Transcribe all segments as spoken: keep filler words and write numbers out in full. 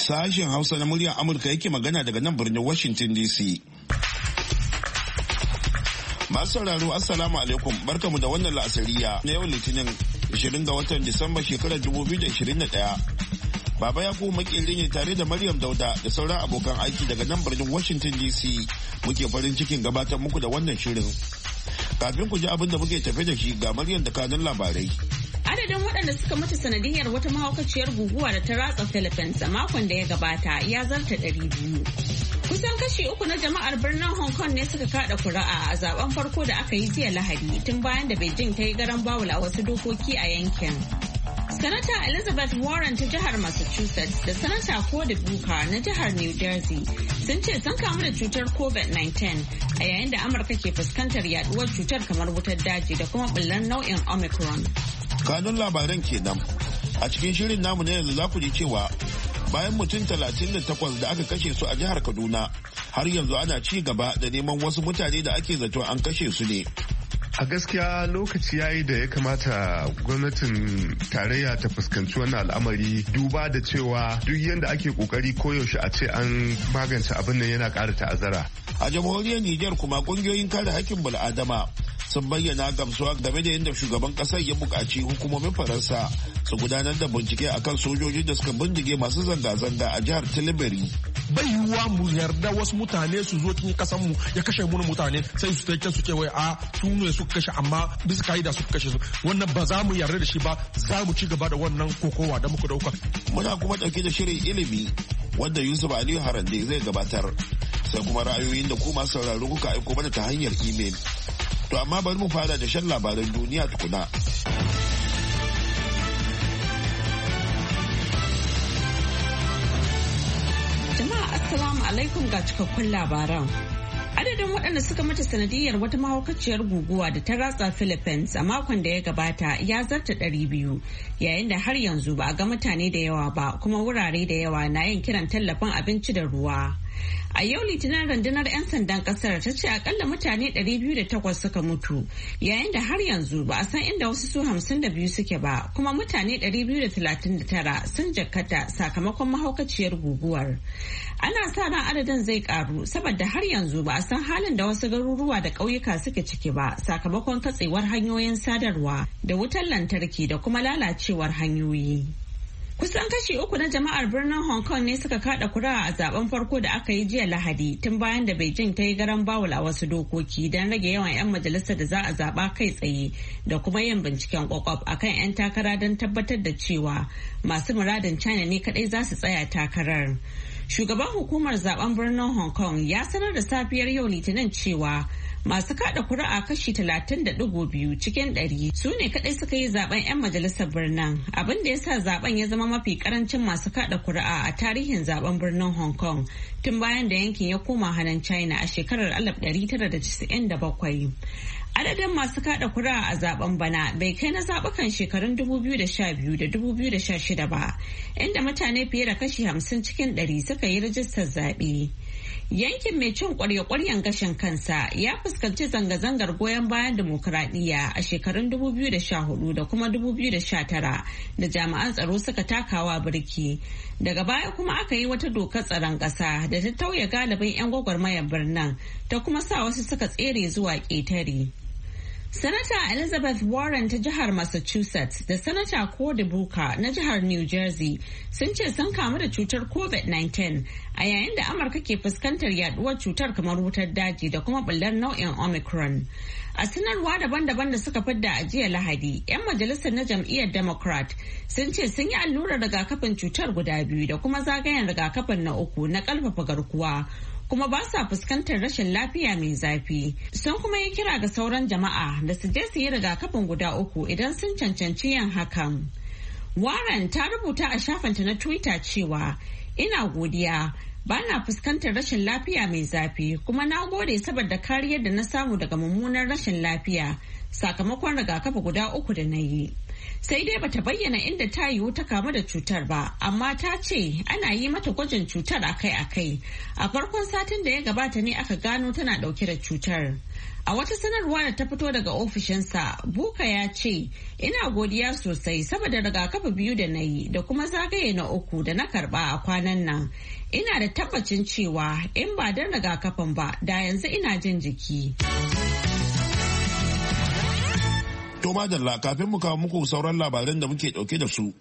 Sashen Hausa na muryar Amurka yake magana daga nan birnin Washington D C. Masu sauraro Assalamu alaikum, barkamu da wannan la'asariya na yau Litinin ashirin ga watan Disamba shekarar dubu biyu da ashirin da ɗaya. Baba ya kuma makeri ne tare da Maryam Dauda da sauran abokan aiki daga nan birnin Washington D C muke farin cikin gabatar muku da wannan shirin. Kafin ku ji abin da muke tafe da shi ga Maryam da kanun labarai. Adadin waɗanda suka mutu sanadiyar wata mahaukaciyar guguwa da ta ratsa Philippines a makon da ya gabata ya zarta ɗari biyu. Kusan kashi uku na jama'ar birnin Hong Kong ne suka kada kuri'a a zaben farko da aka yi jiya Lahadi tun bayan da Beijing ta yi garan bawul a wasu dokoki a yankin. Sanata Elizabeth Warren ta jihar Massachusetts da Sanata Cory Booker na jihar New Jersey sun ce sun kamu da cutar covid nineteen a yayin da Amurka ke fuskantar yaduwar cutar kamar wutar daji da kuma bullar nau'in Omicron. Kanun labaran kenan. A cikin shirin namu na yanzu za ku ji cewa bayan mutum talatin da takwas da aka kashe su a jihar Kaduna har yanzu ana ci gaba da neman wasu mutane da ake zato an kashe su ne. A gaskiya lokaci yayi da ya kamata gwamnatin tarayya ta fuskanci wannan al'amari duba da cewa duk yadda ake kokari koyaushe a ce an magance abin nan yana ƙara ta'azzara. A jamhuriyar Nijar kuma kungiyoyin kare haƙƙin bil'adama sun bayyana gamsuwa game da yadda shugaban kasar ya buƙaci hukumomin Faransa su gudanar da bincike akan sojojin da suka bindige masu zanga-zanga a jihar Tilibiri. Bai yiwuwa mu yarda wasu mutane su zo cikin kasar mu ya kashe mu mutane sai su take su ce wai a su ne suka kashe amma bisa kaida suka kashe su, wannan ba za mu yarda da shi ba, za mu ci gaba da wannan kokowa da muka dauka. Muna kuma dauke da shirin ilimi wanda Yusuf Aliyu Harande zai gabatar, sai kuma ra'ayoyin da ku masu sauraro kuka aiko mana ta hanyar imel. To amma bari mu fara da shan labaran duniya tukuna. Jama'a assalamu alaikum ga cikakkun labaran. Adadin waɗanda suka mutu sanadiyar wata mahaukaciyar guguwa da ta ratsa Philippines a makon da ya gabata ya zarta ɗari biyu, yayin da har yanzu ba a ga mutane da yawa ba kuma wurare da yawa na yin kiran tallafin abinci da ruwa. A yau Litinin rundunar 'yan sandan kasar ta ce akalla mutane ɗari biyu da takwas suka mutu, yayin da har yanzu ba a san inda wasu su hamsin da biyu suke ba, kuma mutane ɗari biyu da talatin da tara sun jakkata sakamakon mahaukaciyar guguwar. Ana sa ran adadin zai karu saboda har yanzu ba a san halin da wasu garuruwa da ƙauyuka suke ciki ba sakamakon katsewar hanyoyin sadarwa da wutar lantarki da kuma lalacewar hanyoyi. Kusan kashi uku na jama'ar birnin Hong Kong ne suka kada kuri'a a zaben farko da aka yi jiya Lahadi tun bayan da Beijing ta yi garan bawul a wasu dokoki don rage yawan 'yan majalisar da za a zaba kai tsaye da kuma yin binciken kwakwaf akan 'yan takara don tabbatar da cewa masu muradin China ne kadai za su tsaya takarar. Shugaban hukumar zaben birnin Hong Kong ya sanar da safiyar yau Litinin cewa masu kada kuri'a kashi talatin da digo biyu cikin ɗari su ne kadai suka yi zaben 'yan majalisar birnin, abin da ya sa zaben ya zama mafi karancin masu kada kuri'a a tarihin zaben birnin Hong Kong tun bayan da yankin ya koma hannun China a shekarar alif ɗari tara da casa'in da bakwai. Adadin masu kada kuri'a a zaben bana bai kai na zabukan shekarun dubu biyu da sha biyu da dubu biyu da sha shida ba, inda mutane fiye da kashi hamsin cikin ɗari suka yi rajistar zaɓe. Yankin mai cin kwarya-kwaryan gashin kansa ya fuskanci zanga-zangar goyon bayan dimokuraɗiyya a shekarun dubu biyu da sha hudu da kuma dubu biyu da sha tara da jami'an tsaro suka takawa birki. Daga baya kuma aka yi wata dokar tsaron ƙasa da ta tauye galibin 'yan gwagwarmayar birnin ta kuma sa wasu suka tsere zuwa ƙetare. Sanata Elizabeth Warren ta jihar Massachusetts da Sanata Cory Booker na jihar New Jersey sun ce sun kamu da cutar covid nineteen a yayin da Amurka ke fuskantar yaduwar cutar kamar wutar daji da kuma bullar nau'in Omicron. A sanarwa daban-daban da suka fidda a jiya Lahadi, 'yan majalisar na jam'iyyar Democrat sun ce sun yi allurar rigakafin cutar guda biyu da kuma zagayen rigakafin na uku na ƙarfafa garkuwa. Kuma ba sa fuskantar rashin lafiya mai zafi. Sun kuma yi kira ga sauran jama'a da su je su yi rigakafin guda uku idan sun cancanci yin hakan. Warren ta rubuta a shafinta na Twitter cewa, "Ina godiya, ba na fuskantar rashin lafiya mai zafi kuma na gode saboda kariyar da na samu daga mummunar rashin lafiya sakamakon rigakafi guda uku da na yi." sai dai bata bayyana inda ta yiwu ta kamu da cutar ba, amma ta ce ana yi mata gwajin cutar akai-akai. A farkon satin da ya gabata ne aka gano tana dauke da cutar. A wata sanarwa da ta fito daga ofishinsa, Buka ya ce, ina godiya sosai saboda rigakafi biyu da na yi da kuma zagaye na uku da na karba a kwanan nan. Ina da tabbacin cewa in ba don rigakafin ba, da yanzu ina jin jiki. To madalla, kafin mu kawo muku sauran labaran da muke dauke da su.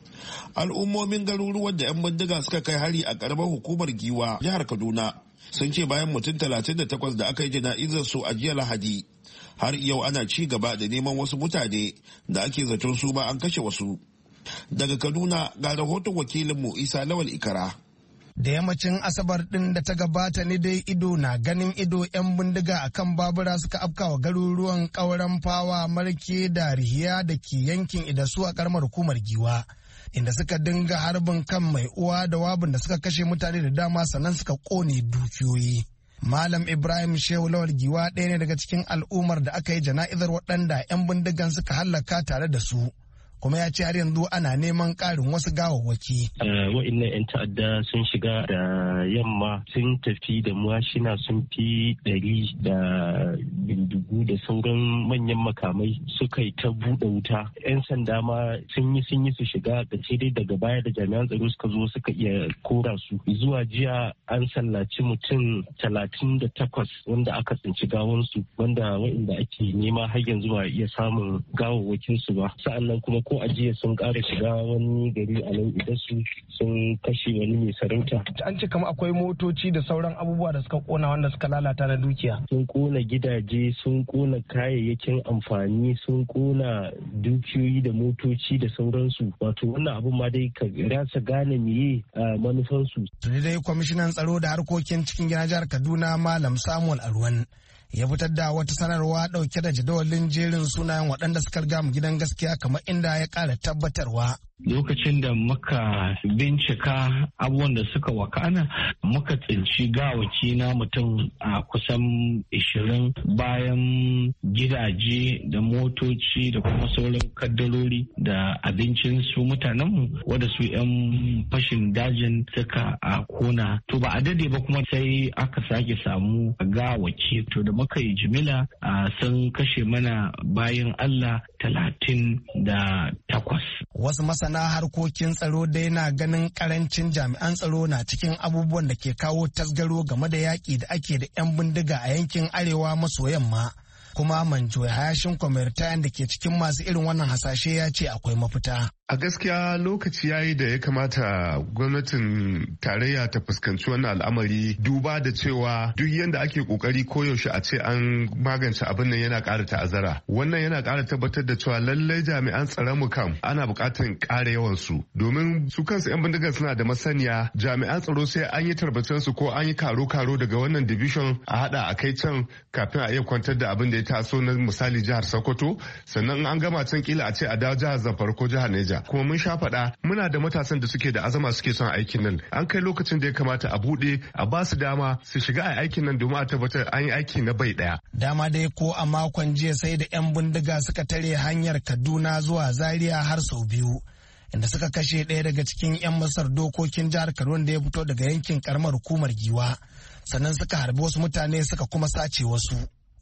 Al'ummomin garuruwan da 'yan bindiga suka kai hari a karamar hukumar Giwa, jihar Kaduna, sun ce bayan mutum talatin da takwas da aka yi jana'izar su a jiya Lahadi, har yau ana ci gaba da neman wasu mutane da ake zaton su ma an kashe wasu. Daga Kaduna ga rahoton wakilinmu Isa Lawal Ikara. Da yammacin Asabar ɗin da ta gabata ne dai ido na ganin ido 'yan bindiga a kan babura suka afkawa garuruwan ƙauren fawa, marke da rihiya da ke yankin Idasu a ƙaramar hukumar Giwa, inda suka dinga harbin kan mai uwa da wabin da suka kashe mutane da dama sannan suka ƙone dukiyoyi. Malam Ibrahim Shehu Lawal Giwa ɗaya ne daga cikin al'ummar da aka yi jana'izar waɗanda 'yan bindigan suka hallaka tare da su. Kuma ya ce har yanzu ana neman ƙarin wasu gawawwaki. Wa'innan 'yan ta'adda sun shiga da yamma sun tafi da mashina sun fi ɗari da bindigu da sauran manyan makamai suka yi ta buɗe wuta. 'Yan sanda ma sun yi sun yi su shiga da ce dai daga baya da jami'an tsaro suka zo suka iya kora su. Zuwa jiya an sallaci mutum talatin da takwas wanda aka tsinci gawansu, wanda wa'inda ake nema har yanzu ba iya samun gawawwakinsu ba. Sa'annan kuma ko a jiya sun ƙara shiga wani gari a nan Idasu sun kashe wani mai sarauta. An ce kama akwai motoci da sauran abubuwa da suka kona wanda suka lalata na dukiya. Sun kona gidaje, sun kona kayayyakin amfani, sun kona dukiyoyi da motoci da sauransu. Wato wannan abun ma dai ka rasa gane meye manufansu. Tuni dai kwamishinan tsaro da harkokin cikin gina jihar Kaduna Malam Samuel Arwan ya fitar da wata sanarwa dauke da jadawalin jerin sunayen waɗanda suka riga mu gidan gaskiya kamar inda ya ƙara tabbatarwa. Lokacin da muka bincika abubuwan da suka wakana muka tsinci gawaki na mutum a kusan ishirin bayan gidaje da motoci da kuma sauran kaddarori da abincin su mutanenmu wadda su 'yan fashin dajin suka a kona. To ba a dade ba kuma sai aka sake samu gawaki, to da muka yi jimila sun kashe mana bayan Allah talatin da takwas. Wasu masana harkokin tsaro dai na ganin karancin jami'an tsaro na cikin abubuwan da ke kawo tasgaro game da yaƙi da ake da 'yan bindiga a yankin arewa maso yamma. Kuma Manjo Hayashin Kwamirtayan da ke cikin masu irin wannan hasashe ya ce akwai mafita. A gaskiya lokaci yayi da ya kamata gwamnatin tarayya ta fuskanci wannan al'amari, duba da cewa duk yadda ake kokari koyaushe a ce an magance abin nan yana ƙara ta'azzara. Wannan yana ƙara tabbatar da cewa lallai jami'an tsaron mu kam ana buƙatar ƙara yawan su, domin su kansu 'yan bindigar suna da masaniya jami'an tsaro sai an yi tarbacen su ko an yi karo-karo daga wannan division a hada a kai can kafin a iya kwantar da abin da ya taso na misali jihar Sokoto, sannan an gama can kila a ce a dawo jihar Zamfara ko jihar Neja. Kuma mun sha faɗa muna da matasan da suke da azama suke son aikin nan, an kai lokacin da ya kamata a buɗe a ba su dama su shiga a aikin nan domin a tabbatar an yi aiki na bai ɗaya. Dama dai ko a makon jiya sai da 'yan bindiga suka tare hanyar Kaduna zuwa Zaria har sau biyu, inda suka kashe ɗaya daga cikin 'yan masar dokokin jihar Kaduna da ya fito daga yankin karamar hukumar Giwa, sannan suka harbi wasu mutane suka kuma sace wasu.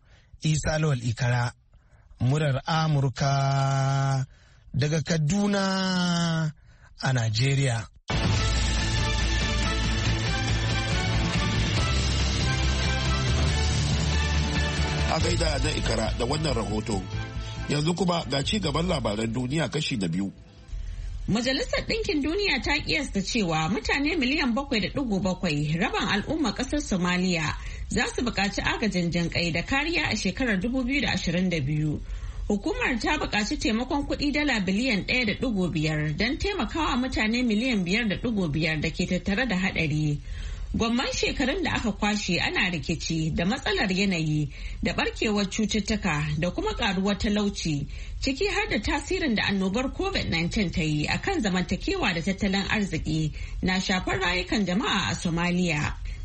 Isa Lawal Ikara, murar Amurka daga Kaduna a Najeriya. A gaida na Ikara da wannan rahoto. Yanzu kuma ga ci gaban labaran duniya kashi na biyu. Majalisar Ɗinkin Duniya ta kiyasta cewa mutane miliyan bakwai da ɗigo bakwai rabin al'umma ƙasar Somaliya za su buƙaci agajin jinƙai da kariya a shekarar dubu biyu da ashirin da biyu. Hukumar ta buƙaci taimakon kuɗi dala biliyan ɗaya da ɗigo biyar don taimakawa mutane miliyan biyar da ɗigo biyar da ke tattare da haɗari. Gwamman shekarun da aka kwashe ana rikici da matsalar yanayi da barkewar cututtuka da kuma karuwar talauci, ciki har da tasirin da annobar covid nineteen ta yi akan zamantakewa da tattalin arziki na shafar rayukan jama'a a Somalia.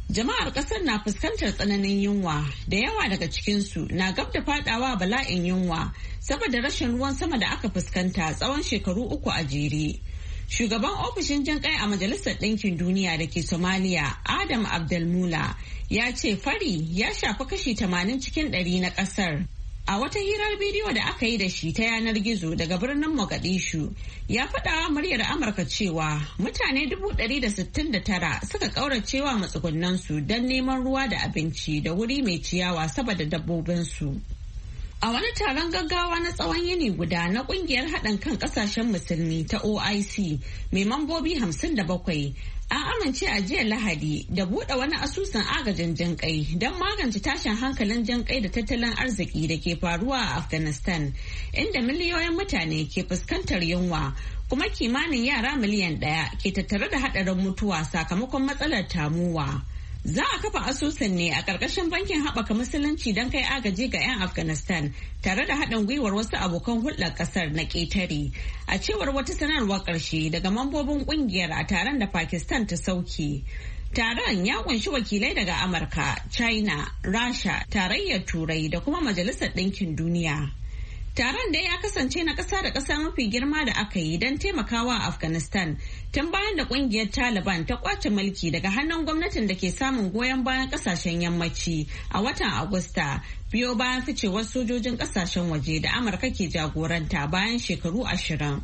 Jama'ar kasar na fuskantar tsananin yunwa, da yawa daga cikinsu na gab da fadawa bala'in yunwa saboda rashin ruwan sama da aka fuskanta tsawon shekaru uku a jere. Shugaban ofishin jin kai a Majalisar Ɗinkin Duniya da ke Somalia, Adam Abdelmula, ya ce fari ya shafi kashi tamanin cikin ɗari na ƙasar. A wata hirar bidiyo da aka yi da shi ta yanar gizo daga birnin Mogadishu, ya faɗawa muryar Amurka cewa mutane dubu ɗari da sittin da tara suka ƙauracewa matsugunansu don neman ruwa da abinci da wuri mai ciyawa saboda dabbobinsu. A wani taron gaggawa na tsawon yini guda na kungiyar haɗin kan ƙasashen musulmi ta O I C mai mambobi hamsin da bakwai, an amince a jiya Lahadi da buɗe wani asusun agajin jinƙai don magance tashin hankalin jinƙai da tattalin arziki da ke faruwa a Afghanistan, inda miliyoyin mutane ke fuskantar yunwa kuma kimanin yara miliyan ɗaya ke tattare da haɗarin mutuwa sakamakon matsalar tamuwa. Za a kafa asusun ne a ƙarƙashin bankin haɓaka musulunci don kai agaji ga 'yan Afghanistan tare da haɗin gwiwar wasu abokan hulɗar ƙasar na ƙetare. A cewar wata sanarwar ƙarshe daga mambobin ƙungiyar a taron da Pakistan ta sauke. Taron ya ƙunshi wakilai daga Amurka, China, Rasha, Tarayyar Turai da kuma Majalisar Ɗinkin Duniya. Taron da ya kasance na ƙasa da ƙasa mafi girma da aka yi don taimakawa a Afghanistan tun bayan da ƙungiyar Taliban ta kwace mulki daga hannun gwamnatin da ke samun goyon bayan ƙasashen yammaci a watan Agusta, biyo bayan ficewar sojojin ƙasashen waje da Amurka ke jagoranta bayan shekaru ashirin.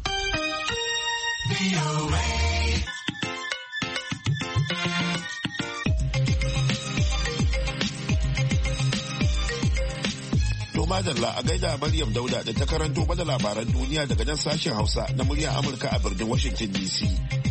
Madalla a gaida Maryam Dauda da ta karanto mana labaran duniya daga nan sashen Hausa na muryar Amurka a birnin Washington D C.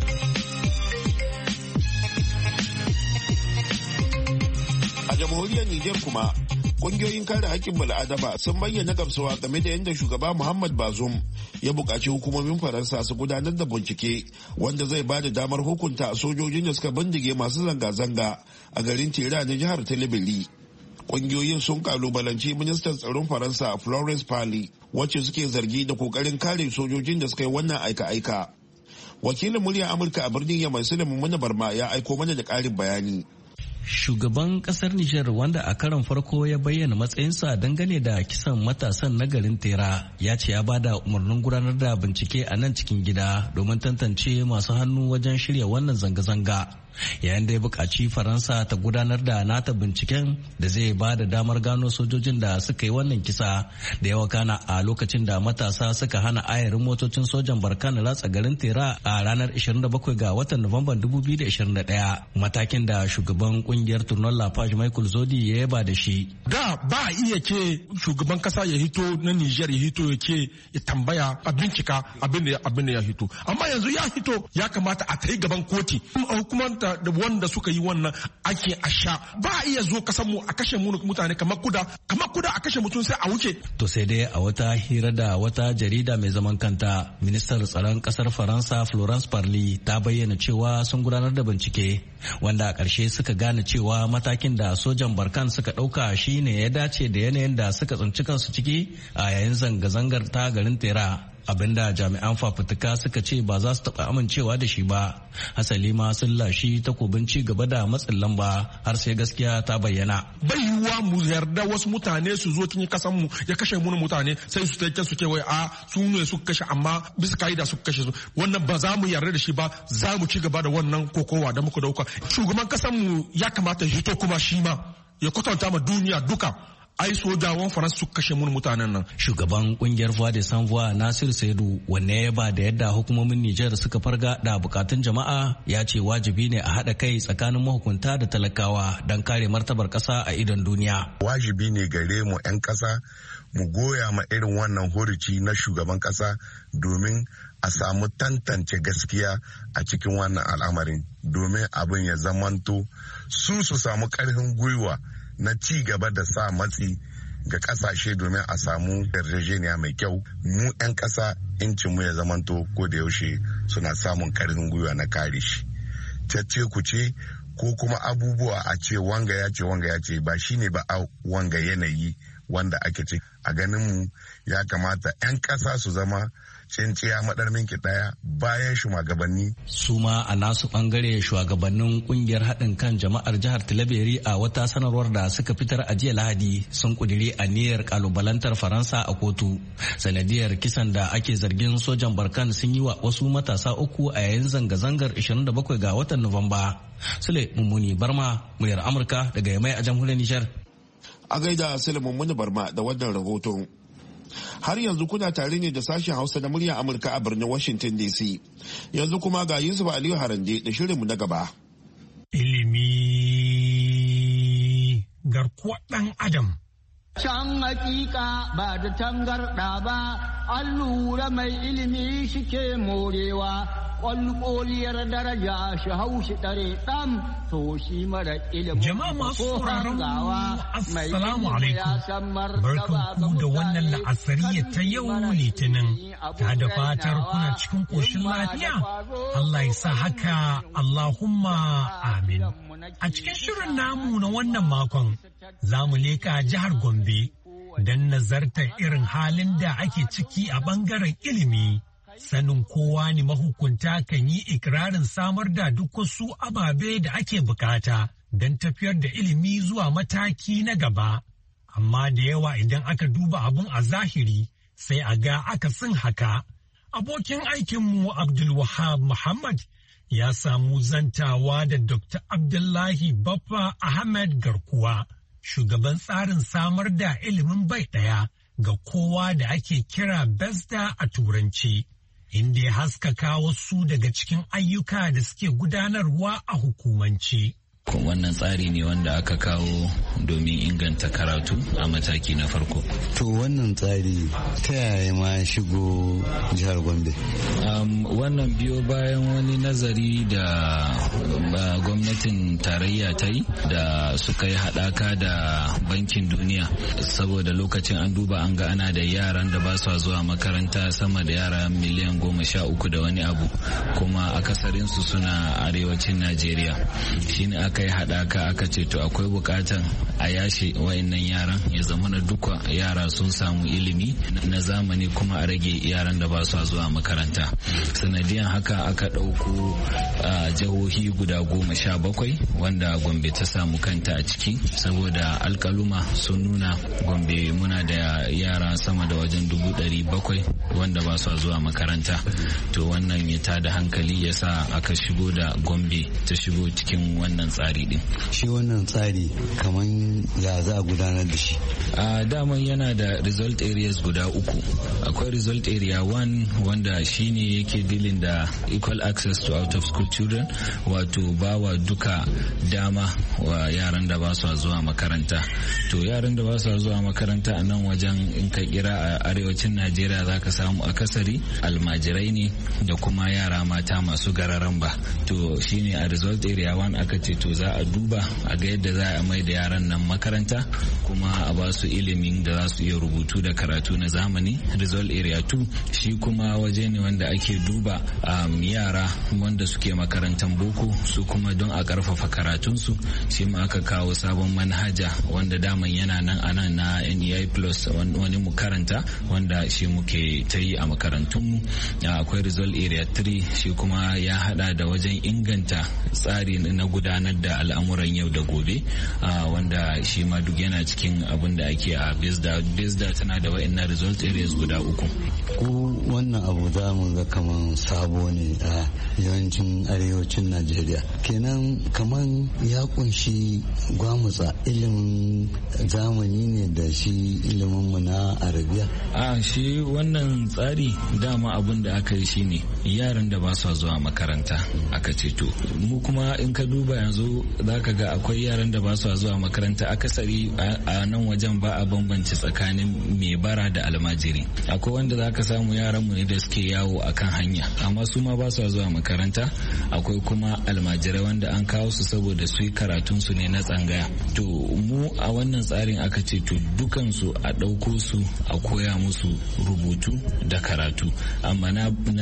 A jamhuriyar Nijar kuma, kungiyoyin kare hakkin bal'adama sun bayyana gamsuwa game da yadda shugaba Muhammad Bazoum ya buƙaci hukumomin Faransa su gudanar da bincike wanda zai ba da damar hukunta sojojin da suka bindige masu zanga-zanga a garin Tera na jihar Talabiri. Ƙungiyoyin sun kalubalanci ministan tsaron Faransa Florence Parly wacce suke zargi da kokarin kare sojojin da suka yi wannan aika-aika. Wakilin muryar Amurka a birnin Yamai Sulaiman Muna Barma ya aiko mana da ƙarin bayani. Shugaban kasar Nijar wanda a karon farko ya bayyana matsayinsa dangane da kisan matasan na garin Tera ya ce ya bada umarnin gudanar da bincike a nan cikin gida domin tantance masu hannu wajen shirya wannan zanga-zanga. Yayin da ya buƙaci Faransa ta gudanar da nata binciken da zai ba da damar gano sojojin da suka yi wannan kisa da yawa kana a lokacin da matasa suka hana ayarin motocin sojan Barkan ratsa garin Tera a ranar ishirin da bakwai ga watan Nuwamban dubu biyu da ishirin da ɗaya, matakin da shugaban kungiyar Tournon La Page Michael Zodi ya yaba da shi. Da ba iya ke shugaban kasa ya hito na Niger ya hito ya ke ya tambaya a bincika abin da abin da ya hito, amma yanzu ya hito ya kamata a tai gaban koti hukumar da wanda suka yi wannan ake a sha. Ba a iya zo kasan mu a kashe mu mutane kamar kuda kamar kuda a kashe mutum sai a wuce. To sai dai a wata hira da wata jarida mai zaman kanta, ministar tsaron kasar Faransa Florence Parly ta bayyana cewa sun gudanar da bincike wanda a ƙarshe suka gane cewa matakin da sojan Barkan suka ɗauka shine ya dace da yanayin da suka tsinci kansu ciki a yayin zanga-zangar ta garin Tera. Abinda jami'an fafutuka suka ce ba za su taɓa amincewa da shi ba, hasali ma sun lashi takobin ci gaba da matsin lamba har sai gaskiya ta bayyana. Bai yiwuwa mu yarda wasu mutane su zo cikin kasan mu ya kashe mu mutane sai su take su ce wai a su ne suka kashe amma bisa kaida suka kashe su. Wannan ba za mu yarda da shi ba, za mu ci gaba da wannan kokowa da muka dauka. Shugaban kasan mu ya kamata ya hito kuma shi ma ya kwatanta ma duniya duka ai sojawan Faransa su kashe mun mutanen nan. Shugaban kungiyar Voix de Sans Voix Nasir Saidu wanne ya ba da yadda hukumomin Nijar suka farga da bukatun jama'a ya ce wajibi ne a haɗa kai tsakanin mahukunta da talakawa don kare martabar ƙasa a idon duniya. Wajibi ne gare mu 'yan ƙasa mu goya ma irin wannan hurici na shugaban ƙasa domin a samu tantance gaskiya a cikin wannan al'amarin domin abin ya zamanto su su samu ƙarfin gwiwa na ci gaba da sa matsi ga kasashe domin a samu yarjejeniya mai kyau. Mu 'yan ƙasa incin mu ya zamanto ko da yaushe suna samun karfin gwiwa na kare shi. Cece ku ce ko kuma abubuwa a ce wanga ya ce wanga ya ce ba shine ba a wanga yanayi wanda ake ce. A ganin mu ya kamata 'yan ƙasa su zama tsintsiya madarmin ki daya bayan shugabanni. Su ma a nasu bangare shugabannin kungiyar haɗin kan jama'ar jihar Tilaberi a wata sanarwar da suka fitar a jiya Lahadi sun kudiri aniyar kalubalantar Faransa a kotu sanadiyar kisan da ake zargin sojan Barkan sun yi wa wasu matasa uku a yayin zanga-zangar ishirin da bakwai ga watan Nuwamba. Sule Mummuni Barma, muryar Amurka daga Yamai a jamhuriyar Nijar. A gaida Sule Mummuni Barma da wannan rahoton. Har yanzu kuna tare ne da sashen Hausa na muryar Amurka a birnin Washington D C. Yanzu kuma ga Yusuf Aliyu Harande da shirinmu na gaba. Ilimi garkuwar ɗan Adam. Can hakika ba da tangarɗa ba, an lura mai ilimi shike morewa, ƙwalƙoliyar daraja shi haushi ɗare ɗan to shi mara ilimin. Jama'a masu sauraron mu assalamu alaikum. Barkan ku da wannan la'asariya ta yau Litinin, ta da fatar kuna cikin ƙoshin lafiya. Allah ya sa haka, Allahumma amin. A cikin shirin namu na wannan makon, za mu leka jihar Gombe don nazartar irin halin da ake ciki a ɓangaren ilimi. Sanin kowa ne mahukunta kan yi ikirarin samar da duk wasu ababe da ake bukata don tafiyar da ilimi zuwa mataki na gaba. Amma da yawa idan aka duba abun a zahiri sai a ga akasin haka. Abokin aikinmu Abdulwahab Muhammad ya samu zantawa da Dokta Abdullahi Baffa Ahmed Garkuwa, shugaban tsarin samar da ilimin bai ɗaya ga kowa da ake kira BESDA a Turanci, inda ya haskaka wasu daga cikin ayyuka da suke gudanarwa a hukumance. Wannan tsari ne wanda aka kawo domin inganta karatu a mataki na farko. To wannan tsari ta yaya ma shigo jihar Gombe? Um, wannan biyo bayan wani nazari da uh, gwamnatin tarayya ta yi da suka yi haɗaka da bankin duniya, saboda lokacin an duba an ga ana da yaran da ba su zuwa makaranta sama da yara miliyan goma sha uku da wani abu, kuma akasarinsu suna arewacin Najeriya. Shine aka yi haɗaka aka ce to akwai bukatan a yashe wa'annan yaran ya zama na duka yara sun samu ilimi na zamani, kuma a rage yaran da ba su zuwa makaranta. Sanadiyan haka aka ɗauko jihohi guda goma sha bakwai wanda Gombe ta samu kanta a ciki, saboda alkaluma sun nuna Gombe muna da yara sama da wajen dubu ɗari bakwai wanda ba su zuwa makaranta. To wannan ya tada hankali ya sa aka shigo da Gombe ta shigo cikin wannan tsari din. Shi wannan tsari kaman ya za a gudanar da shi? A daman yana da result areas guda uku. Akwai result area one wanda shine yake dealing da equal access to out of school children, wato bawa duka dama wa yaran da ba su zuwa makaranta. To yaran da ba su zuwa makaranta a nan wajen in ka kira a arewacin Najeriya za ka samu akasari almajirai ne da kuma yara mata masu gararan ba. To shine a result area one aka ce to za a duba a ga yadda za a mai da yaran nan makaranta kuma a ba su ilimin da za su iya rubutu da karatu na zamani. Result area two shi kuma waje ne wanda ake duba um, yara wanda suke makarantar boko su kuma don a karfafa karatunsu, shi ma aka kawo sabon manhaja wanda daman yana nan anan na N E I plus wani mu karanta wanda shi muke ta yi a makarantunmu. Akwai result area three shi kuma ya hada da wajen inganta tsari na gudanar da al'amuran yau da gobe, wanda shi ma duk yana cikin abin da ake a BESDA. BESDA tana da wa'annan result areas guda uku. Ko wannan abu za mu ga kaman sabo ne a yawancin arewacin Najeriya, kenan kaman ya kunshi gwamutsa ilimin zamani ne da shi ilimin mu na Arabiya. A shi wannan tsari dama abin da aka yi shine yaran da ba su zuwa makaranta aka ce to mu kuma in ka duba yanzu za ka ga akwai yaran da ba su zuwa makaranta akasari a nan wajen ba a bambance tsakanin mai bara da almajiri. Akwai wanda za ka samu yaran mu ne da suke yawo akan hanya amma su ma ba su zuwa makaranta. Akwai kuma almajirai wanda an kawo su saboda su yi karatun su ne na tsangaya. To mu a wannan tsarin aka ce to dukansu a ɗauko su a koya musu rubutu da karatu amma na zamani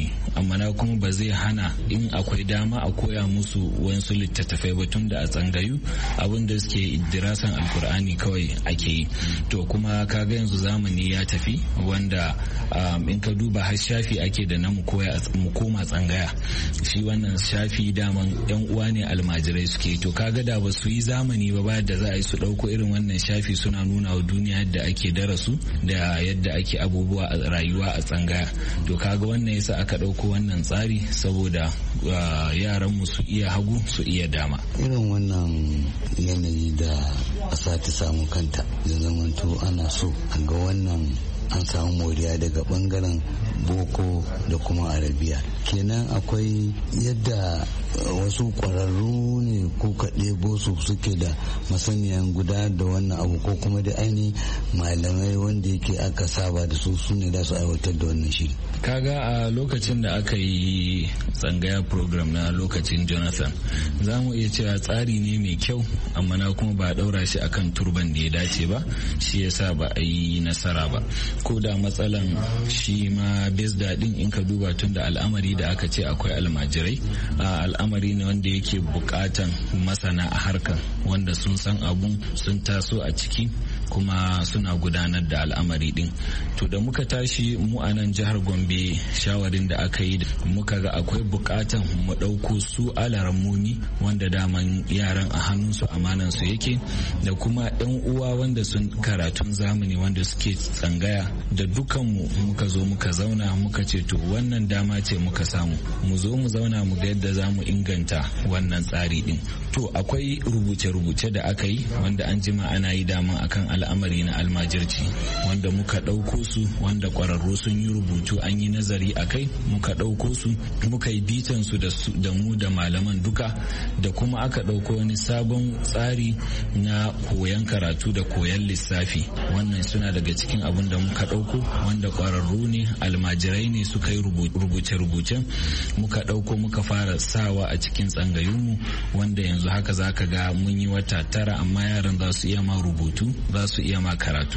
alkur'ani amma na kuma ba zai hana in akwai dama a koya musu wasu littattafai ba tun da a tsangayu abin da suke dirasan alkur'ani kawai ake yi. To kuma kaga yanzu zamani ya tafi wanda um, in ka duba har shafi ake da na mu koma tsangaya, shi wannan shafi daman yan uwa ne almajirai suke. To kaga da ba su yi zamani ba ba da za a yi su dauko irin wannan shafi suna nuna wa duniya yadda ake darasu da yadda ake abubuwa a rayuwa a tsangaya. To kaga wannan yasa aka dauko wannan tsari saboda uh, yaran mu su iya hagu su iya dama. Irin wannan yanayi da ƙasa ta samu kanta da zamanto ana so a ga wannan an samu moriya daga bangaren boko da kuma arabiya, kenan akwai yadda wasu kwararru ne ko kaɗe su suke da masaniyan guda da wannan abu ko kuma da aini malamai wanda yake aka saba da su su ne da su aiwatar da wannan shiri. Kaga a lokacin da aka yi tsangaya program na lokacin Jonathan za mu iya cewa tsari ne mai kyau amma na kuma ba a ɗaura shi akan turban da ya dace ba, shi yasa ba a yi nasara ba. Ko da matsalan shi ma bes daɗin in ka duba tun da al'amari da aka ce akwai almajirai, al'amari ne wanda yake bukatan masana a harkar wanda sun san abun sun taso a ciki kuma suna gudanar da al'amari din. To da muka tashi mu a nan jihar Gombe shawarin da aka yi muka ga akwai bukatan mu ɗauko su alarammomi wanda daman yaran a hannunsu amanan su yake da kuma yan uwa wanda sun karatun zamani wanda suke tsangaya da dukanmu muka zo muka zauna muka ce to wannan dama ce muka samu mu zo mu zauna mu ga yadda za mu inganta wannan tsari din. To akwai rubuce-rubuce da aka yi wanda an jima ana yi dama akan al'amari na almajirci wanda muka ɗauko su wanda ƙwararru sun yi rubutu an yi nazari a kai muka ɗauko su muka yi bitan su da mu da malaman duka da kuma aka ɗauko wani sabon tsari na koyan karatu da koyan lissafi. Wannan suna daga cikin abin da muka ɗauko wanda ƙwararru ne almajirai ne suka yi rubuce-rubucen muka ɗauko muka fara sawa a cikin tsangayunmu wanda yanzu haka za ka ga mun yi wata tara amma yaran za su iya ma rubutu za su iya ma karatu.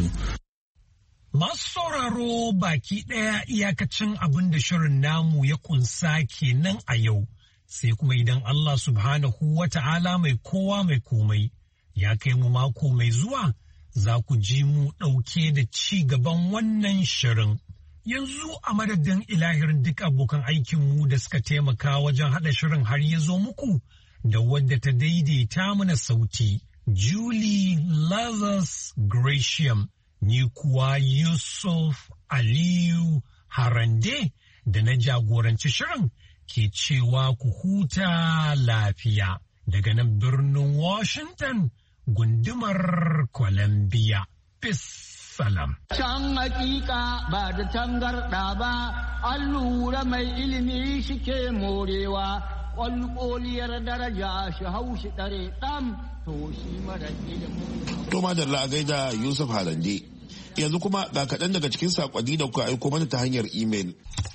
Masu sauraro baki ɗaya iyakacin abin da shirin namu ya kunsa kenan a yau, sai kuma idan Allah subhanahu wa ta'ala mai kowa mai komai ya kai mu mako mai zuwa za ku ji mu ɗauke da ci gaban wannan shirin. Yanzu a madadin ilahirin duk abokan aikinmu da suka taimaka wajen haɗa shirin har ya zo muku da wadda ta daidaita mana sauti, Julie Lazarus Gratiam, ni kuwa Yusuf Aliyu Harande da na jagoranci shirin ke cewa ku huta lafiya daga nan birnin Washington gundumar Columbia. Peace. Salam. Can hakika ba da tangarɗa ba, an lura mai ilimi shike morewa, ƙwalƙoliyar daraja shi haushi ɗare ɗan to shi mara ilimin. To madalla a gaida Yusuf Halande. Yanzu kuma ga kaɗan daga cikin saƙonni da kuka aiko mana ta hanyar imel.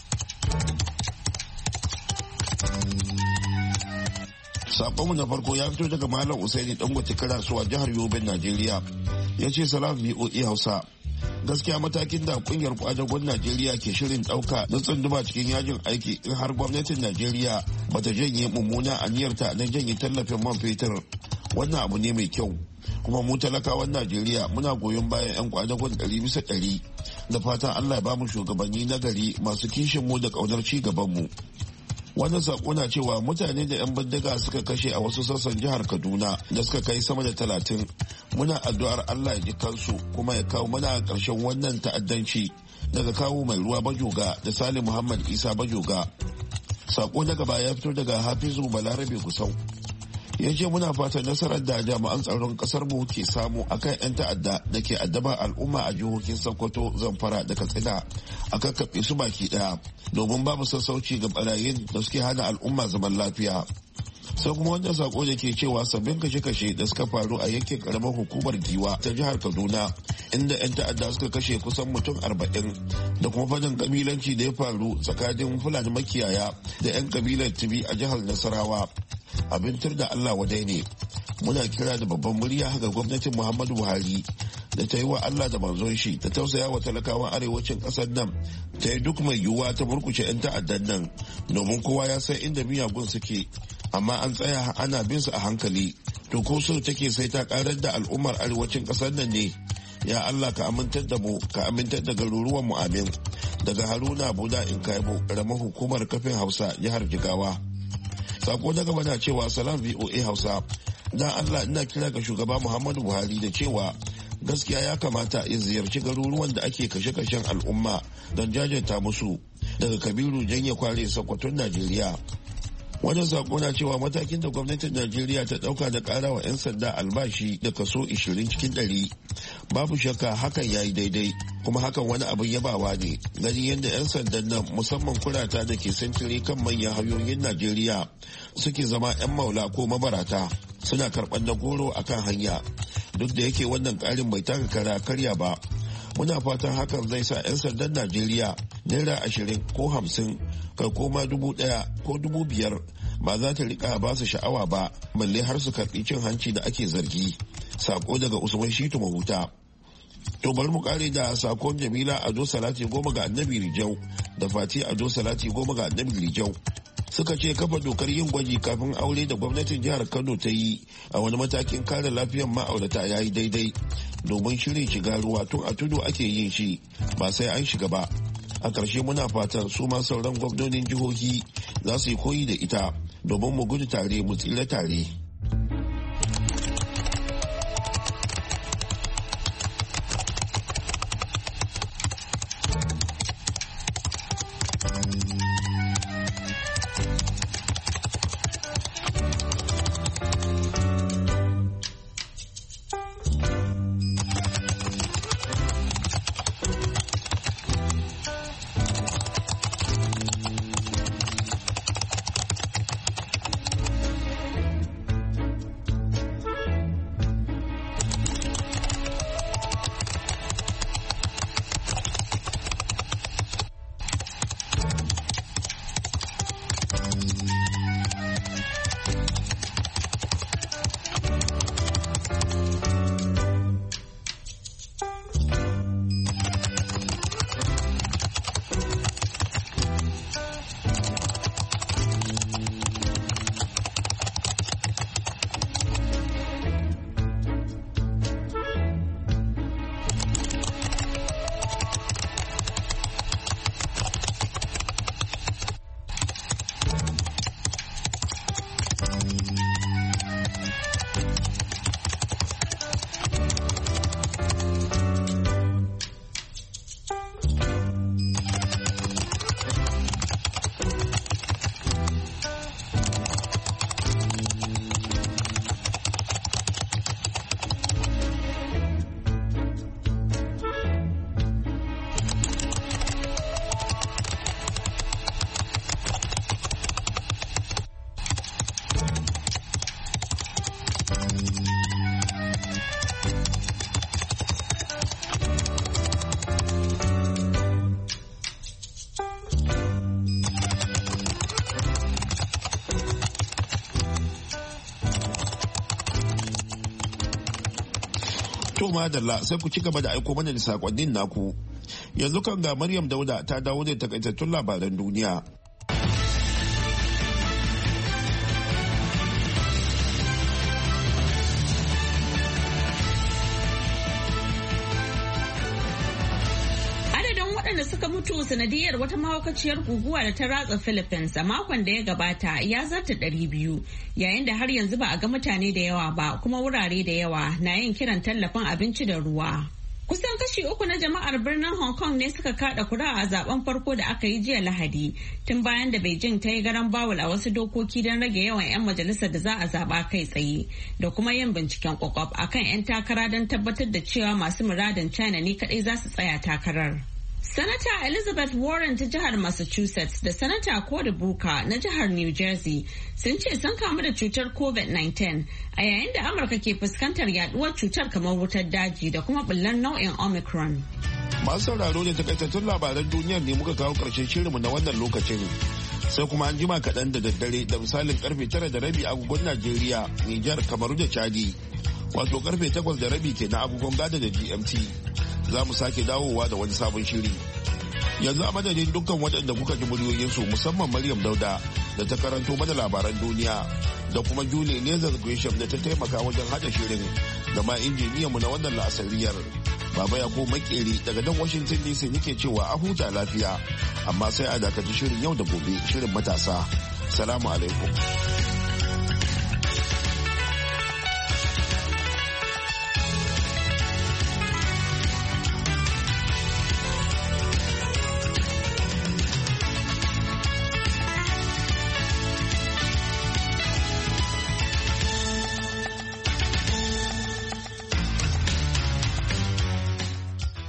Saƙonmu na farko ya fito daga Malam Usaini Dangote Karasuwa jihar Yobe, Najeriya. Ya ce salam V O A Hausa. Gaskiya matakin da kungiyar kwadagon Najeriya ke shirin ɗauka na tsunduma cikin yajin aiki in har gwamnatin Najeriya bata janye mummuna aniyarta na janye tallafin man fetur. Wannan abu ne mai kyau. Kuma mu talakawan Najeriya muna goyon bayan 'yan kwadagon ɗari bisa ɗari. Da fatan Allah ya bamu shugabanni na gari masu kishin mu da ƙaunar ci gaban mu. Wannan sako na cewa mutane da 'yan bindiga suka kashe a wasu sassan jihar Kaduna da suka kai sama da talatin. Muna addu'ar Allah ya ji kansu kuma ya kawo mana ƙarshen wannan ta'addanci daga kawo mai ruwa Bajoga da Salim Muhammad Isa Bajoga. Sako na gaba ya fito daga Hafizu Balarabe Gusau. Ya ce muna fatan nasarar da jami'an tsaron kasar mu ke samu akan 'yan ta'adda da ke addaba al'umma a jihohin Sokoto, Zamfara da Katsina a kakkaɓe su baki ɗaya domin babu sassauci ga barayin da suke hana al'umma zaman lafiya. Sai kuma wannan sako da ke cewa sabbin kashe-kashe da suka faru a yankin karamar hukumar Giwa ta jihar Kaduna inda 'yan ta'adda suka kashe kusan mutum arba'in da kuma fadin kabilanci da ya faru tsakanin Fulani makiyaya da 'yan kabilar Tibi a jihar Nasarawa. Abin tur da Allah wadai ne. Muna kira da babban murya ga gwamnatin Muhammadu Buhari da ta yi wa Allah da manzon shi da tausaya wa talakawan arewacin ƙasar nan ta yi duk mai yiwuwa ta murkushe 'yan ta'addan nan domin kowa ya san inda miyagun suke, amma an tsaya ana bin su a hankali. To ko so take sai ta karar da al'ummar arewacin ƙasar nan ne? Ya Allah ka amintar da mu, ka amintar da garuruwan mu, amin. Daga Haruna Buda in Kaibo, ƙaramar hukumar kafin Hausa, jihar Jigawa. Sako na gaba na cewa salam V O A Hausa. Dan Allah ina kira ga shugaba Muhammadu Buhari da cewa gaskiya ya kamata ya ziyarci garuruwan da ake kashe-kashen al'umma don jajanta musu. Daga Kabiru Janye Kware, Sokoton, Najeriya. Wannan sako na cewa matakin da gwamnatin Najeriya ta dauka da kara wa 'yan sanda albashi da kaso ishirin cikin ɗari. Babu shakka hakan ya yi daidai, kuma hakan wani abin yabawa ne. Gani yadda 'yan sandan nan musamman kurata da ke sintiri kan manyan hanyoyin Najeriya suke zama 'yan maula ko mabarata, suna karɓar na goro a kan hanya. Duk da yake wannan ƙarin bai taka kara karya ba. Muna fatan hakan zai sa 'yan sandan Najeriya naira ashirin ko hamsin kai koma dubu ɗaya ko dubu biyar ba za ta rika ba su sha'awa ba, balle har su karɓi cin hanci da ake zargi. Sako daga Usman Shitu Mahuta. To bari mu kare da sakon Jamila Ado Salati goma ga Annabi Rijau da Fati Ado Salati goma ga Annabi Rijau. Suka ce kafa dokar yin gwaji kafin aure da gwamnatin jihar Kano ta yi a wani matakin kare lafiyar ma'aurata ya yi daidai, domin shirin shiga ruwa tun a tudu ake yin shi ba sai an shiga ba. A ƙarshe muna fatan su ma sauran gwamnonin jihohi za su yi koyi da ita domin mu gudu tare mu tsira tare. To madalla, sai ku ci gaba da aiko mana da sakonnin naku. Yanzu kan ga Maryam Dauda ta dawo da takaitattun labaran duniya. Suka mutu sanadiyar wata mahaukaciyar guguwa da ta ratsa Philippines a makon da ya gabata ya zarta ɗari biyu, yayin da har yanzu ba a ga mutane da yawa ba, kuma wurare da yawa na yin kiran tallafin abinci da ruwa. Kusan kashi uku na jama'ar birnin Hong Kong ne suka kada kuri'a a zaben farko da aka yi jiya Lahadi, tun bayan da Beijing ta yi garan bawul a wasu dokoki don rage yawan 'yan majalisar da za a zaba kai tsaye, da kuma yin binciken kwakwaf akan 'yan takara don tabbatar da cewa masu muradin China ne kadai za su tsaya takarar. Sanata Elizabeth Warren ta jihar Massachusetts da Sanata Cory Booker na jihar New Jersey sun ce sun kamu da cutar COVID nineteen a yayin da Amurka ke fuskantar yaduwar cutar kamar wutar daji da kuma bullan nau'in Omicron. Masu sauraro da takaitattun labaran duniyar ne muka kawo karshen shirinmu na wannan lokacin. Sai kuma an jima kaɗan da daddare da misalin karfe tara da rabi agogon Najeriya, Nijar, Kamaru da Chadi. Wato karfe takwas da rabi ke na agogon gada da G M T. Za mu sake dawowa da wani sabon shiri. Yanzu a madadin dukkan waɗanda kuka ji muryoyinsu musamman Maryam Dauda da ta karanto mana labaran duniya da kuma Julie Lazar Gresham da ta taimaka wajen haɗa shirin da ma injiniyanmu na wannan la'asariyar. Baba Yakubu Makeri daga nan Washington D C nake cewa a huta lafiya amma sai a dakaci shirin yau da gobe shirin matasa. Salamu alaikum.